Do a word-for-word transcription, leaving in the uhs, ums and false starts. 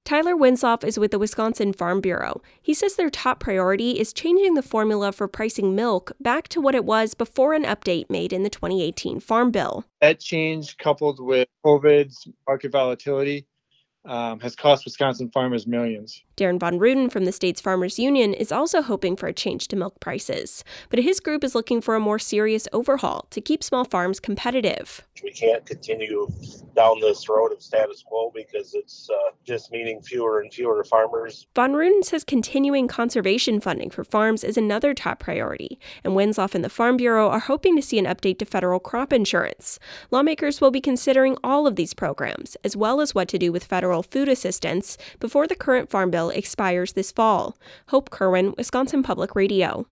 Tyler Winsloff is with the Wisconsin Farm Bureau. He says their top priority is changing the formula for pricing milk back to what it was before an update made in the twenty eighteen Farm Bill. That change, coupled with COVID's market volatility, um, has cost Wisconsin farmers millions. Darren Von Ruden from the state's Farmers Union is also hoping for a change to milk prices, but his group is looking for a more serious overhaul to keep small farms competitive. We can't continue down this road of status quo because it's uh, just meaning fewer and fewer farmers. Von Ruden says continuing conservation funding for farms is another top priority, and Winsloff and the Farm Bureau are hoping to see an update to federal crop insurance. Lawmakers will be considering all of these programs, as well as what to do with federal food assistance before the current Farm Bill expires this fall. Hope Kerwin, Wisconsin Public Radio.